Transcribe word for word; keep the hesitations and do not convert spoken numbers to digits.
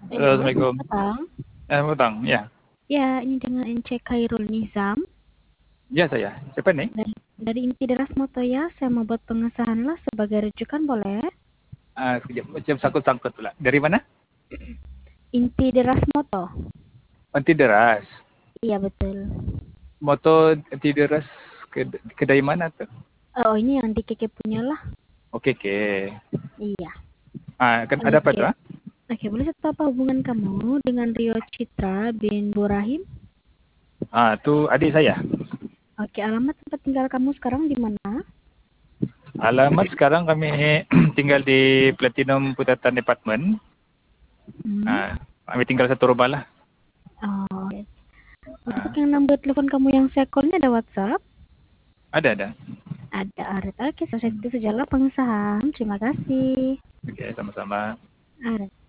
Halo, Halo, selamat Assalamualaikum. petang. Eh, Utang, ya. Ya, ini dengan Ence Khairul Nizam Ya saya. Siapa nih? dari, dari Inti Deras Moto ya. Saya mau buat pengesahan lah sebagai rujukan boleh? Ah, sekejap, macam sangkut-sangkut pula. Dari mana? Inti Deras Moto. Anti deras. Iya betul. Moto anti deras ke, kedai mana tuh? Oh ini yang di Keke punya lah. Oke, oke. Iya. Ah, kan ada apa Oke. tuh? Ah? Oke, boleh saya tahu apa hubungan kamu dengan Rio Citra bin Burahim? Ah, tuh adik saya. Oke, alamat tempat tinggal kamu sekarang di mana? Alamat sekarang kami tinggal di Platinum Putatan Department. Hmm. Ah, kami tinggal satu rumah lah. Oh, oke. Untuk Ah, yang nomor telepon kamu yang second ada WhatsApp? ada, ada. Ada, Aret. Oke, selesai itu sajalah pengesahan. Terima kasih. Oke, sama-sama. Aret.